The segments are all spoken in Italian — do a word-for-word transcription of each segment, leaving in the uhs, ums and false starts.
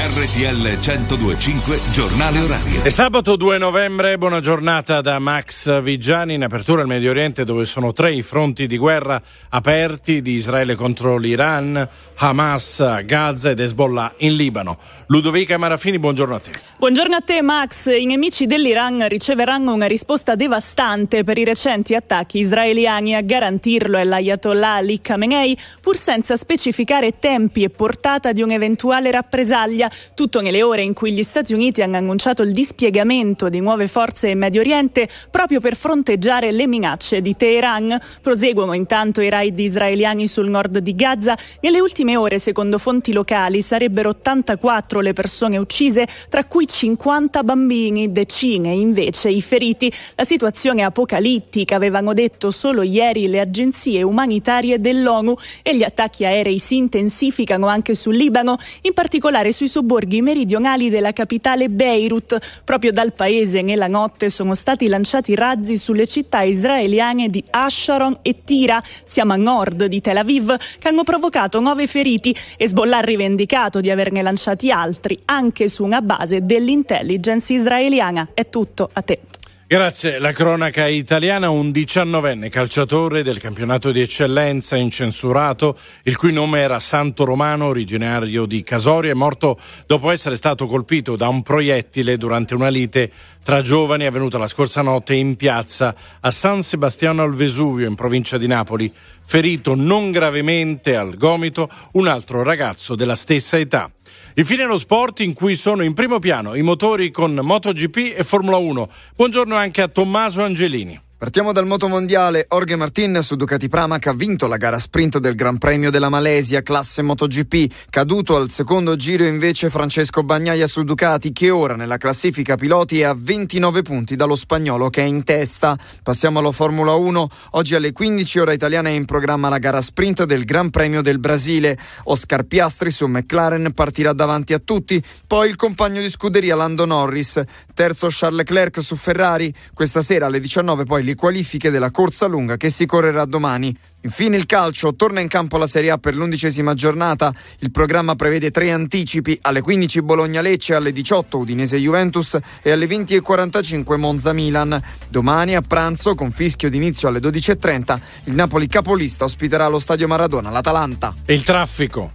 R T L centodue e cinque giornale orario. È sabato due novembre, buona giornata da Max Vigiani. In apertura al Medio Oriente, dove sono tre i fronti di guerra aperti di Israele contro l'Iran, Hamas a Gaza ed Hezbollah in Libano. Ludovica Marafini, buongiorno a te. Buongiorno a te Max. I nemici dell'Iran riceveranno una risposta devastante per i recenti attacchi israeliani. A garantirlo è l'Ayatollah Ali Khamenei, pur senza specificare tempi e portata di un'eventuale rappresaglia. Tutto nelle ore in cui gli Stati Uniti hanno annunciato il dispiegamento di nuove forze in Medio Oriente proprio per fronteggiare le minacce di Teheran. Proseguono intanto i raid israeliani sul nord di Gaza. Nelle ultime ore, secondo fonti locali, sarebbero ottantaquattro le persone uccise, tra cui cinquanta bambini, decine invece i feriti. La situazione è apocalittica, avevano detto solo ieri le agenzie umanitarie dell'ONU, e gli attacchi aerei si intensificano anche sul Libano, in particolare sui sobborghi meridionali della capitale Beirut. Proprio dal paese nella notte sono stati lanciati razzi sulle città israeliane di Asharon e Tira, siamo a nord di Tel Aviv, che hanno provocato nove feriti. Hezbollah ha rivendicato di averne lanciati altri anche su una base dell'intelligence israeliana. È tutto, a te. Grazie. La cronaca italiana: un diciannovenne calciatore del campionato di eccellenza incensurato, il cui nome era Santo Romano, originario di Casorio, è morto dopo essere stato colpito da un proiettile durante una lite tra giovani avvenuta la scorsa notte in piazza a San Sebastiano al Vesuvio, in provincia di Napoli. Ferito non gravemente al gomito un altro ragazzo della stessa età. Infine lo sport, in cui sono in primo piano i motori con MotoGP e Formula uno. Buongiorno anche a Tommaso Angelini. Partiamo dal motomondiale. Jorge Martin su Ducati Pramac ha vinto la gara sprint del Gran Premio della Malesia, classe MotoGP. Caduto al secondo giro invece Francesco Bagnaia su Ducati, che ora nella classifica piloti è a ventinove punti dallo spagnolo, che è in testa. Passiamo alla Formula uno. Oggi alle quindici ora italiana è in programma la gara sprint del Gran Premio del Brasile. Oscar Piastri su McLaren partirà davanti a tutti, poi il compagno di scuderia Lando Norris, terzo Charles Leclerc su Ferrari. Questa sera alle diciannove poi le qualifiche della corsa lunga, che si correrà domani. Infine il calcio, torna in campo la Serie A per l'undicesima giornata. Il programma prevede tre anticipi: alle quindici Bologna-Lecce, alle diciotto Udinese-Juventus e alle venti e quarantacinque Monza-Milan. Domani a pranzo, con fischio d'inizio alle dodici e trenta, il Napoli capolista ospiterà allo Stadio Maradona l'Atalanta. E il traffico.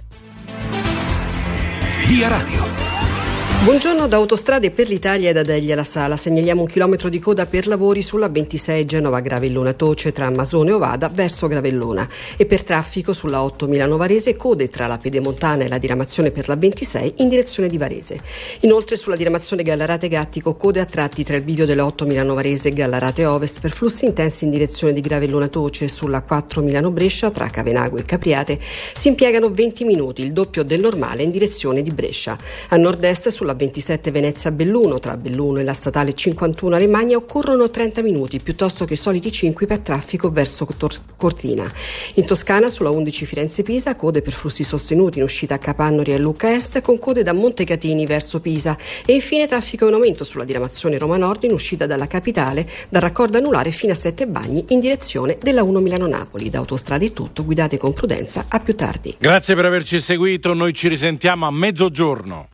Via Radio. Buongiorno da Autostrade per l'Italia e da Degli alla Sala. Segnaliamo un chilometro di coda per lavori sulla ventisei Genova-Gravellona Toce tra Masone e Ovada verso Gravellona, e per traffico sulla otto Milano Varese code tra la Pedemontana e la diramazione per la ventisei in direzione di Varese. Inoltre sulla diramazione Gallarate Gattico code a tratti tra il bivio delle otto Milano Varese e Gallarate Ovest per flussi intensi in direzione di Gravellona Toce. Sulla quattro Milano Brescia tra Cavenago e Capriate si impiegano venti minuti, il doppio del normale in direzione di Brescia. A nord-est sulla ventisette Venezia Belluno tra Belluno e la statale cinquantuno Alemagna occorrono trenta minuti piuttosto che i soliti cinque per traffico verso Tor- Cortina. In Toscana sulla undici Firenze Pisa code per flussi sostenuti in uscita a Capannori e Lucca Est, con code da Montecatini verso Pisa, e infine traffico in aumento sulla diramazione Roma Nord in uscita dalla capitale dal raccordo anulare fino a Sette Bagni in direzione della uno Milano Napoli. Da Autostrade è tutto, guidate con prudenza, a più tardi. Grazie per averci seguito, noi ci risentiamo a mezzogiorno.